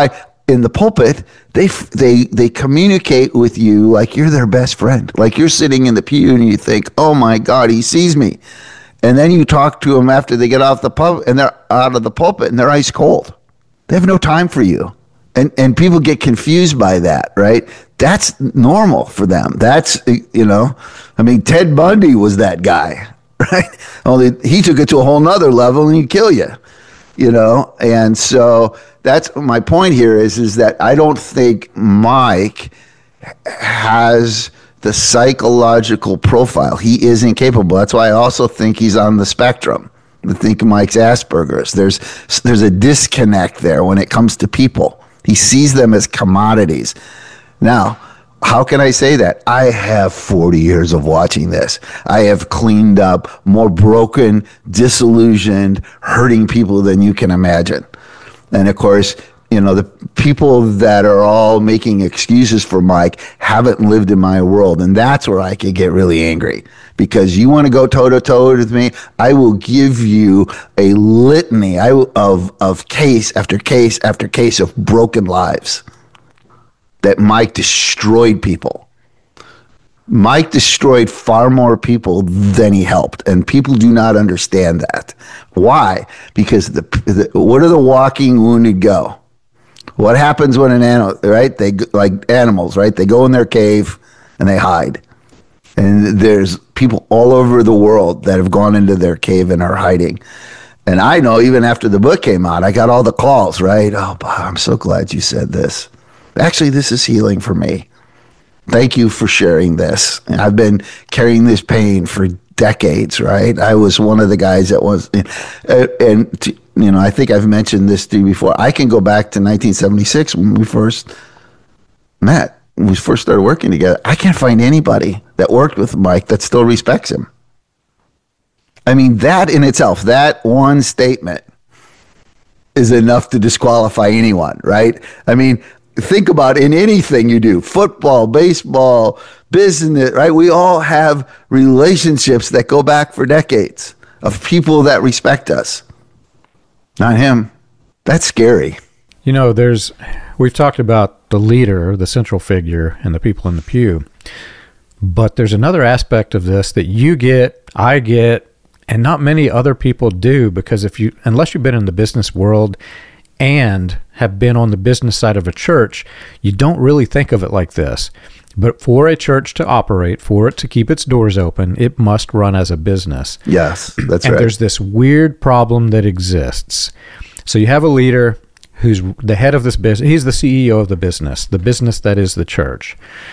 Speaker 2: in the pulpit, they communicate with you like you're their best friend. Like you're sitting in the pew and you think, oh my God, he sees me. And then you talk to them after they get off the pub and they're out of the pulpit and they're ice cold. They have no time for you. And people get confused by that, right? That's normal for them. That's, I mean, Ted Bundy was that guy, right? Only he took it to a whole nother level and he'd kill you, And so that's my point here is that I don't think Mike has the psychological profile. He is incapable. That's why I also think he's on the spectrum. I think Mike's Asperger's. There's a disconnect there when it comes to people. He sees them as commodities. Now, how can I say that? I have 40 years of watching this. I have cleaned up more broken, disillusioned, hurting people than you can imagine. And of course, the people that are all making excuses for Mike haven't lived in my world. And that's where I could get really angry. Because you want to go toe-to-toe with me, I will give you a litany of case after case after case of broken lives that Mike destroyed people. Mike destroyed far more people than he helped, and people do not understand that. Why? Because where do the walking wounded go? What happens when an animal, right? They like animals, right? They go in their cave and they hide. And there's people all over the world that have gone into their cave and are hiding. And I know even after the book came out, I got all the calls, right? Oh, Bob, I'm so glad you said this. Actually, this is healing for me. Thank you for sharing this. I've been carrying this pain for decades, right? I was one of the guys that was, I think I've mentioned this to you before. I can go back to 1976 when we first met. When we first started working together, I can't find anybody that worked with Mike that still respects him. I mean, that in itself, that one statement is enough to disqualify anyone, right? I mean, think about in anything you do, football, baseball, business, right? We all have relationships that go back for decades of people that respect us. Not him. That's scary.
Speaker 1: We've talked about the leader, the central figure, and the people in the pew. But there's another aspect of this that you get, I get, and not many other people do, because unless you've been in the business world and have been on the business side of a church, you don't really think of it like this. But for a church to operate, for it to keep its doors open, it must run as a business.
Speaker 2: Yes, that's right.
Speaker 1: And there's this weird problem that exists. So you have a leader who's the head of this business. He's the CEO of the business that is the church.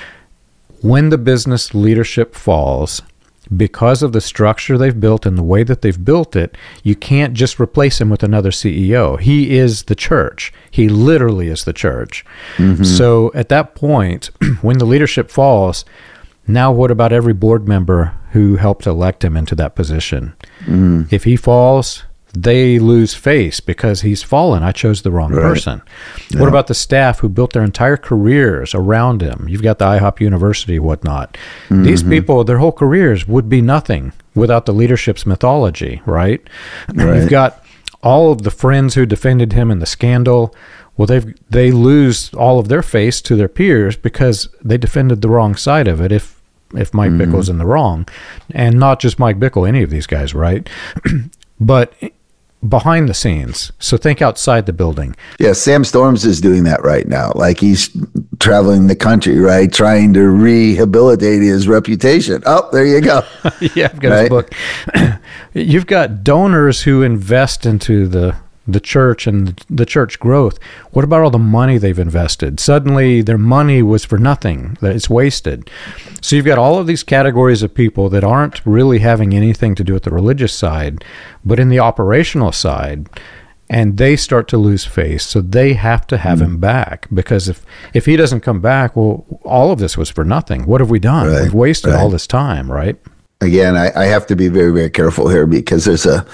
Speaker 1: When the business leadership falls, because of the structure they've built and the way that they've built it, you can't just replace him with another CEO. He is the church. He literally is the church. Mm-hmm. So at that point, when the leadership falls, now what about every board member who helped elect him into that position? Mm. If he falls, they lose face because he's fallen. I chose the wrong person. Yeah. What about the staff who built their entire careers around him? You've got the IHOP University, whatnot. Mm-hmm. These people, their whole careers would be nothing without the leadership's mythology, right? You've got all of the friends who defended him in the scandal. Well, they lose all of their face to their peers because they defended the wrong side of it. If Mike Bickle's in the wrong, and not just Mike Bickle, any of these guys, right? But behind the scenes. So think outside the building. Yeah,
Speaker 2: Sam Storms is doing that right now. Like he's traveling the country, right? Trying to rehabilitate his reputation. Oh, there you go.
Speaker 1: Yeah, I've got his book. You've got donors who invest into the church and the church growth. What about all the money they've invested? Suddenly their money was for nothing, that it's wasted. So you've got all of these categories of people that aren't really having anything to do with the religious side, but in the operational side, and they start to lose face. So they have to have him back, because if he doesn't come back, well, all of this was for nothing. What have we done? We've wasted all this time, right?
Speaker 2: Again, I have to be very, very careful here, because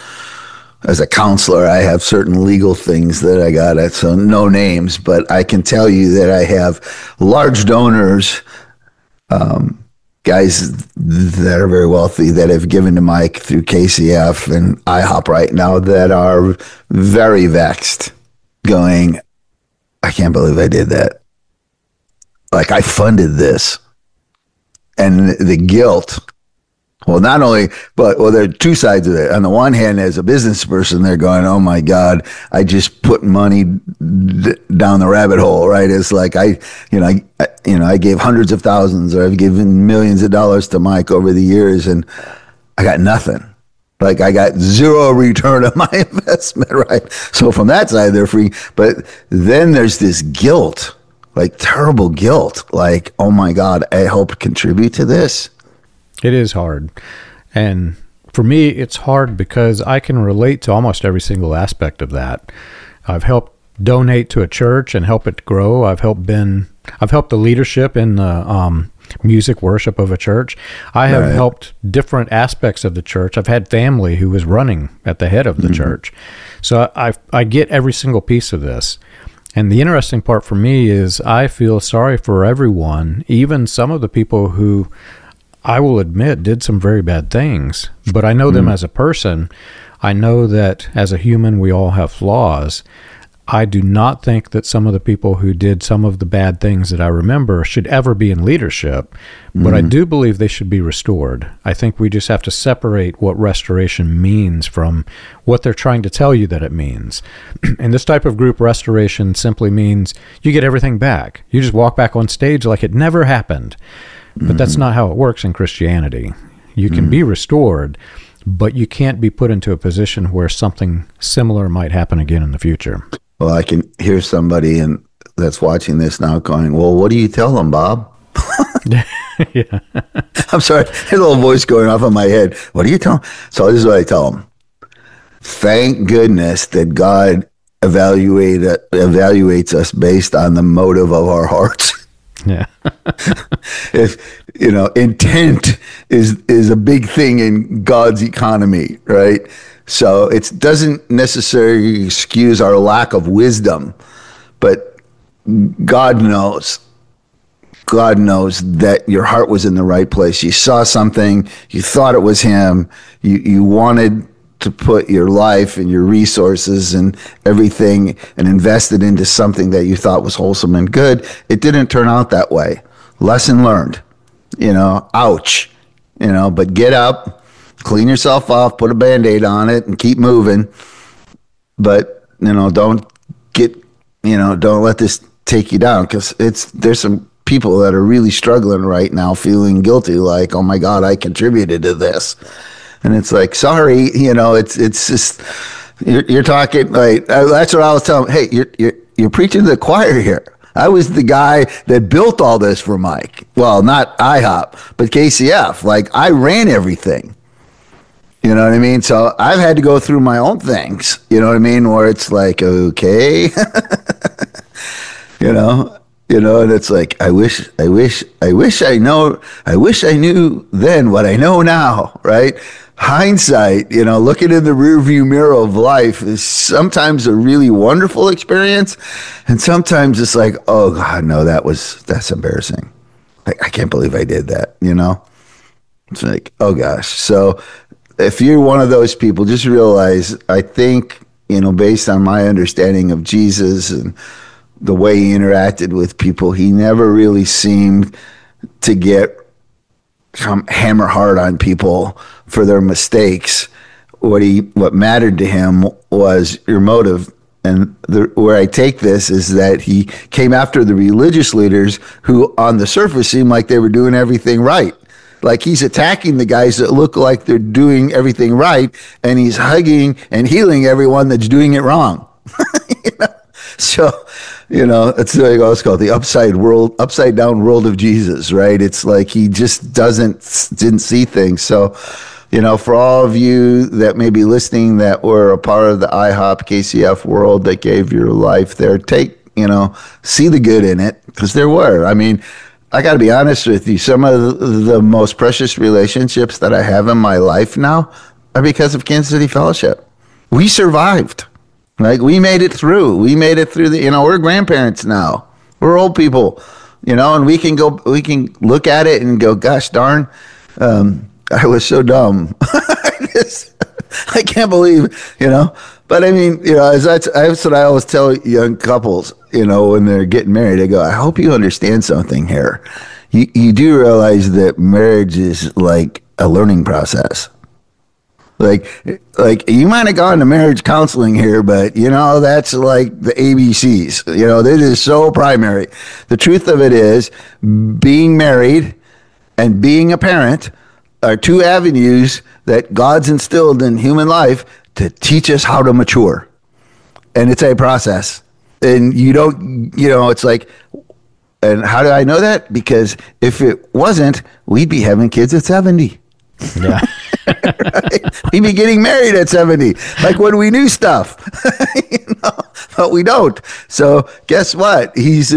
Speaker 2: as a counselor, I have certain legal things that I got at, so no names, but I can tell you that I have large donors, guys that are very wealthy that have given to Mike through KCF and IHOP right now that are very vexed, going, I can't believe I did that. Like, I funded this. And the guilt, well, not only, but, well, there are two sides of it. On the one hand, as a business person, they're going, oh my God, I just put money down the rabbit hole, right? It's like, I gave hundreds of thousands, or I've given millions of dollars to Mike over the years, and I got nothing. Like, I got zero return on my investment, right? So from that side, they're free. But then there's this guilt, like terrible guilt. Like, oh my God, I helped contribute to this.
Speaker 1: It is hard. And for me, it's hard because I can relate to almost every single aspect of that. I've helped donate to a church and help it grow. I've helped the leadership in the music worship of a church. I have helped different aspects of the church. I've had family who was running at the head of the church. So I get every single piece of this. And the interesting part for me is I feel sorry for everyone, even some of the people who I will admit did some very bad things, but I know them as a person. I know that as a human, we all have flaws. I do not think that some of the people who did some of the bad things that I remember should ever be in leadership, but I do believe they should be restored. I think we just have to separate what restoration means from what they're trying to tell you that it means. In this type of group, restoration simply means you get everything back. You just walk back on stage like it never happened. But that's not how it works in Christianity. You can be restored, but you can't be put into a position where something similar might happen again in the future.
Speaker 2: Well, I can hear somebody that's watching this now going, well, what do you tell them, Bob?
Speaker 1: Yeah.
Speaker 2: I'm sorry. There's a little voice going off in my head. What do you tell them? So this is what I tell them. Thank goodness that God evaluates us based on the motive of our hearts.
Speaker 1: Yeah.
Speaker 2: If, intent is a big thing in God's economy, right? So it doesn't necessarily excuse our lack of wisdom, but God knows that your heart was in the right place. You saw something, you thought it was him, you wanted to put your life and your resources and everything and invest it into something that you thought was wholesome and good. It didn't turn out that way. Lesson learned, ouch, but get up, clean yourself off, put a Band-Aid on it and keep moving. But, don't let this take you down, because there's some people that are really struggling right now, feeling guilty, like, oh my God, I contributed to this. And it's like, sorry, it's just, you're talking like, that's what I was telling them. Hey, you're preaching to the choir here. I was the guy that built all this for Mike. Well, not IHOP, but KCF. Like, I ran everything. You know what I mean? So I've had to go through my own things, where it's like, okay, and it's like, I wish I knew then what I know now, right? Hindsight, looking in the rearview mirror of life is sometimes a really wonderful experience. And sometimes it's like, oh God, no, that's embarrassing. I can't believe I did that, It's like, oh gosh. So if you're one of those people, just realize, I think, based on my understanding of Jesus and the way he interacted with people, he never really seemed to get hammer hard on people for their mistakes. What mattered to him was your motive. And where I take this is that he came after the religious leaders who on the surface seemed like they were doing everything right. Like, he's attacking the guys that look like they're doing everything right, and he's hugging and healing everyone that's doing it wrong. So, it's like what's called the upside down world of Jesus, right? It's like he just didn't see things. So, for all of you that may be listening that were a part of the IHOP KCF world that gave your life there, see the good in it, because there were. I mean, I got to be honest with you. Some of the most precious relationships that I have in my life now are because of Kansas City Fellowship. We survived. Like, we made it through. We made it through we're grandparents now. We're old people, and we can look at it and go, gosh darn, I was so dumb. I can't believe, But I mean, that's what I always tell young couples, when they're getting married. I go, I hope you understand something here. You do realize that marriage is like a learning process. Like you might have gone to marriage counseling here, but that's like the ABCs. This is so primary. The truth of it is, being married and being a parent are two avenues that God's instilled in human life to teach us how to mature. And it's a process. And you don't, it's like, and how do I know that? Because if it wasn't, we'd be having kids at 70.
Speaker 1: Yeah.
Speaker 2: Right? We'd be getting married at 70, like when we knew stuff, but we don't. So guess what? He's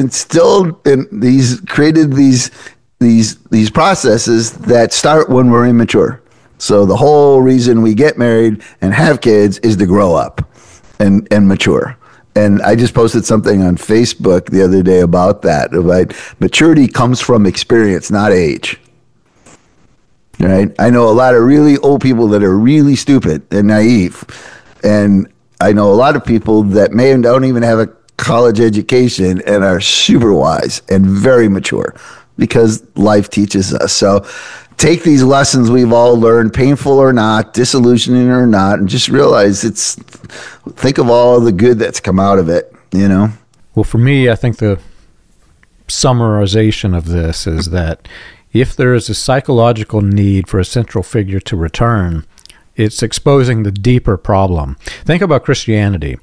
Speaker 2: created these processes that start when we're immature. So the whole reason we get married and have kids is to grow up and mature. And I just posted something on Facebook the other day about that. About maturity comes from experience, not age. Right? I know a lot of really old people that are really stupid and naive. And I know a lot of people that don't even have a college education and are super wise and very mature because life teaches us. So take these lessons we've all learned, painful or not, disillusioning or not, and just realize think of all the good that's come out of it,
Speaker 1: Well, for me, I think the summarization of this is that if there is a psychological need for a central figure to return, it's exposing the deeper problem. Think about Christianity.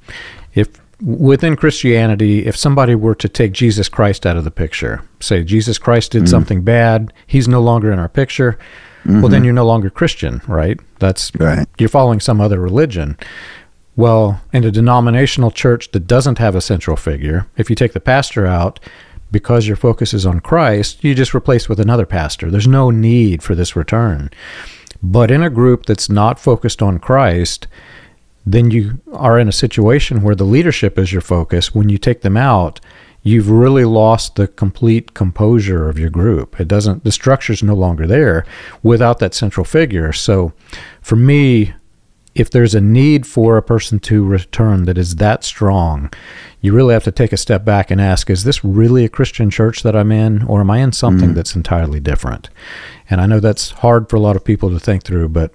Speaker 1: Within Christianity, if somebody were to take Jesus Christ out of the picture, say Jesus Christ did something bad, he's no longer in our picture, well, then you're no longer Christian, right? That's right. You're following some other religion. Well, in a denominational church that doesn't have a central figure, if you take the pastor out, because your focus is on Christ, you just replace with another pastor. There's no need for this return. But in a group that's not focused on Christ, then you are in a situation where the leadership is your focus. When you take them out, you've really lost the complete composure of your group. The structure's no longer there without that central figure. So for me, if there's a need for a person to return that is that strong, you really have to take a step back and ask, is this really a Christian church that I'm in, or am I in something that's entirely different? And I know that's hard for a lot of people to think through, but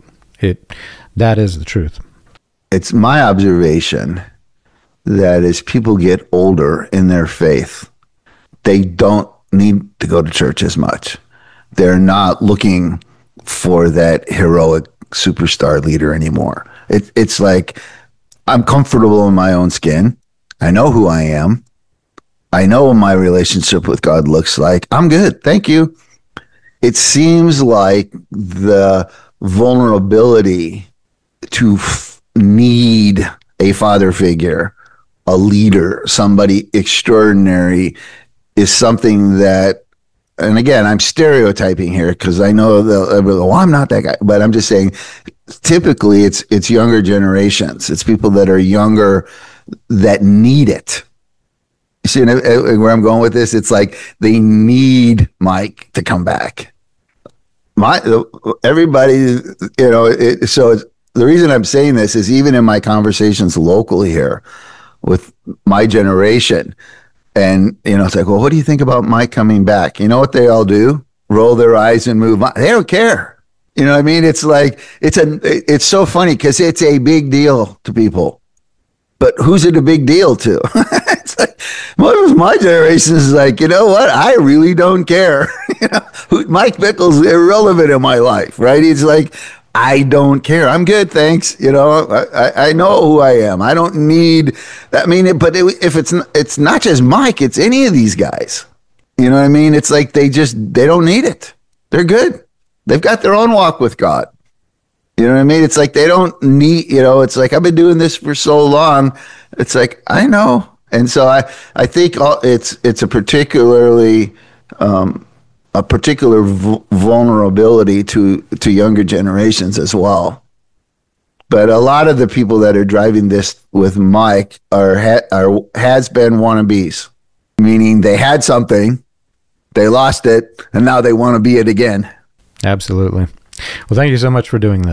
Speaker 1: that is the truth.
Speaker 2: It's my observation that as people get older in their faith, they don't need to go to church as much. They're not looking for that heroic superstar leader anymore. It's like, I'm comfortable in my own skin. I know who I am. I know what my relationship with God looks like. I'm good. Thank you. It seems like the vulnerability to need a father figure, a leader, somebody extraordinary is something that, and again, I'm stereotyping here because I know I'm not that guy, but I'm just saying, typically it's younger generations. It's people that are younger that need it. You see where I'm going with this? It's like they need Mike to come back. Everybody, so the reason I'm saying this is even in my conversations locally here with my generation, and, it's like, well, what do you think about Mike coming back? You know what they all do? Roll their eyes and move on. They don't care. You know what I mean? It's like, it's so funny because it's a big deal to people. But who's it a big deal to? It's like, my generation is like, you know what? I really don't care. Mike Bickle's irrelevant in my life, right? He's like, I don't care. I'm good, thanks. I know who I am. I don't need. If it's not just Mike, it's any of these guys. You know what I mean? It's like they don't need it. They're good. They've got their own walk with God. You know what I mean? It's like they don't need. It's like I've been doing this for so long. It's like I know, and so I think it's a particularly. A particular vulnerability to younger generations as well. But a lot of the people that are driving this with Mike are has been wannabes, meaning they had something, they lost it, and now they want to be it again.
Speaker 1: Absolutely. Well, thank you so much for doing this.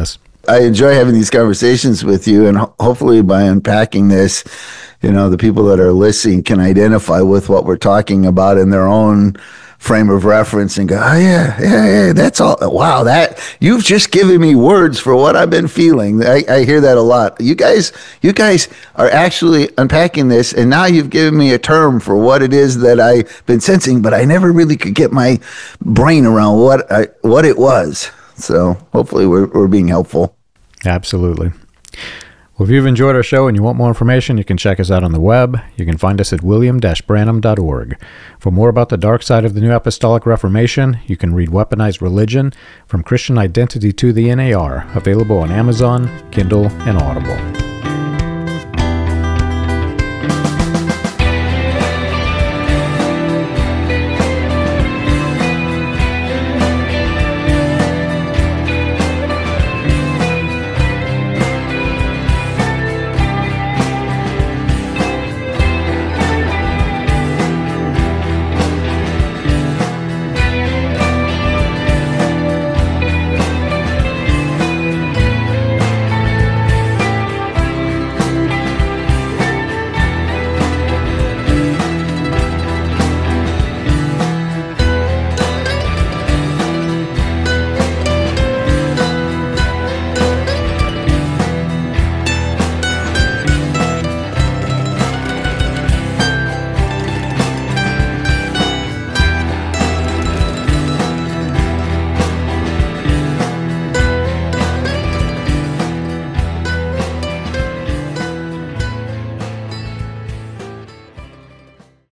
Speaker 2: I enjoy having these conversations with you, and hopefully by unpacking this, the people that are listening can identify with what we're talking about in their own frame of reference and go, oh yeah, that's all. Wow, that you've just given me words for what I've been feeling. I hear that a lot. You guys are actually unpacking this, and now you've given me a term for what it is that I've been sensing, but I never really could get my brain around what it was. So hopefully we're being helpful.
Speaker 1: Absolutely. Well, if you've enjoyed our show and you want more information, you can check us out on the web. You can find us at william-branham.org. For more about the dark side of the New Apostolic Reformation, you can read Weaponized Religion, From Christian Identity to the NAR, available on Amazon, Kindle, and Audible.